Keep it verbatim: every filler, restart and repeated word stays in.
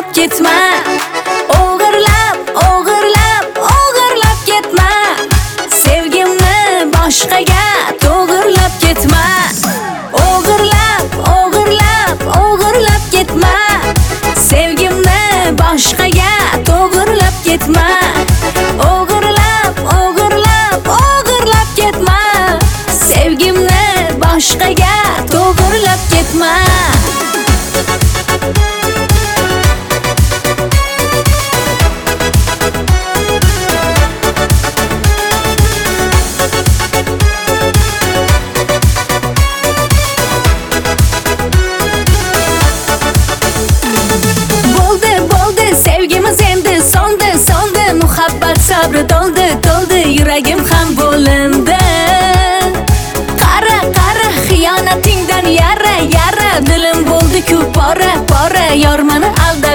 o'g'irlab ketma. O'g'irlab, o'g'irlab, o'g'irlab ketma. Sevgimni boshqaga to'g'irlab ketma. O'g'irlab, o'g'irlab, o'g'irlab ketma. Sevgimni boshqaga to'g'irlab ketma. O'g'irlab, o'g'irlab, o'g'irlab ketma. Sevgimni boshqaga to'g'irlab ketma. Bo'ldi, bo'ldi, sevgimiz endi so'ndi, so'ndi. Muhabbat sabri to'ldi, to'ldi, yuragim ham bo'lindi. Qara, qara, xiyonatingdan yara, yara. Dilim bo'ldi-ku pora, pora. Yor meni alda